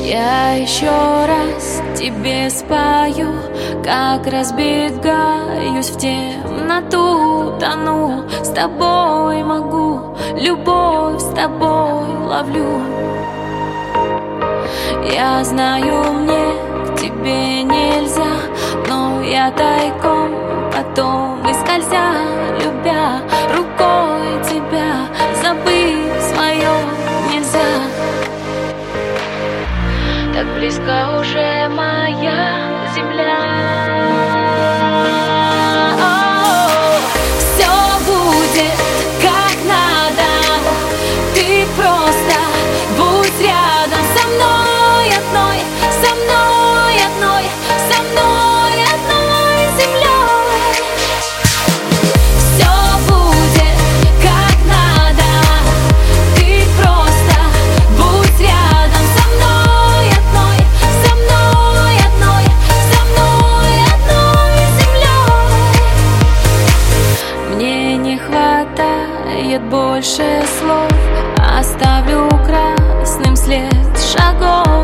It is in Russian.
Я еще раз тебе спою, как разбегаюсь в темноту, тону, с тобой могу, любовь с тобой ловлю. Я знаю, мне к тебе нельзя, но я тайком потом и скользя, любя рукой тебя, забыть свое нельзя. Так близко уже моя земля. Все будет как надо, ты просто будь рядом со мной одной, со мной одной, со мной одной землей. Все будет как надо, ты просто будь рядом со мной одной, со мной одной, со мной одной землей. Мне не хватает больше слов, оставлю красным след шагов.